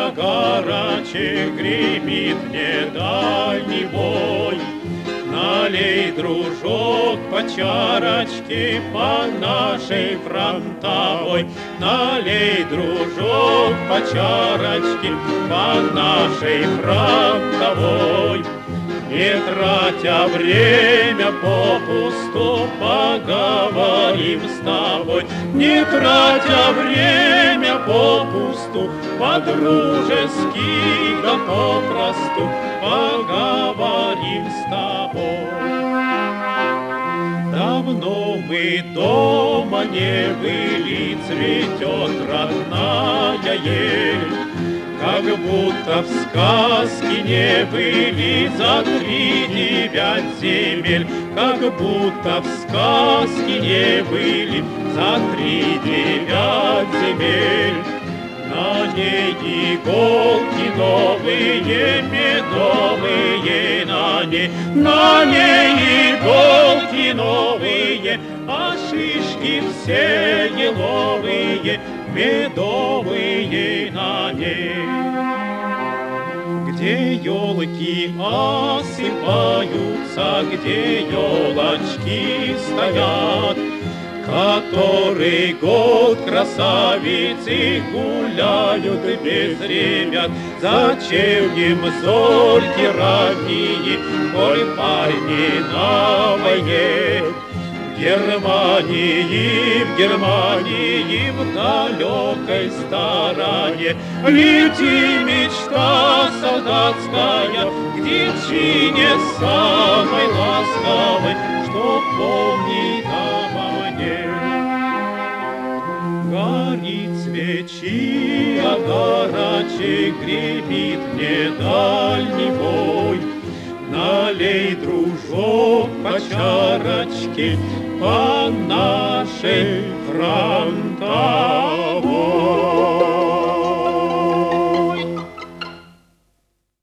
огарочек гремит мне дальний бой. Налей, дружок, по чарочке по нашей фронтовой. Налей, дружок, по чарочке по нашей фронтовой. Не тратя время попусту, поговорим с тобой. Не тратя время попусту, по-дружески да попросту поговорим с тобой. Давно мы дома не были, цветет родная ель. Как будто в сказке не были за 3-9 земель. Как будто в сказке не были за 3-9 земель. На ней иголки новые, медовые на ней иголки новые, а шишки все еловые, медовые на ней. Где елки осыпаются, где елочки стоят, который год красавицы гуляют без ребят. Зачем им зорьки ранние, коль парни на войне? В Германии, в далекой стороне лети мечта солдатская к девчине самой ласковой, что помнит обо мне. Горит свечи, огарочек гремит мне дальний бой. Налей, дружок, по чарочке по нашей фронтовой.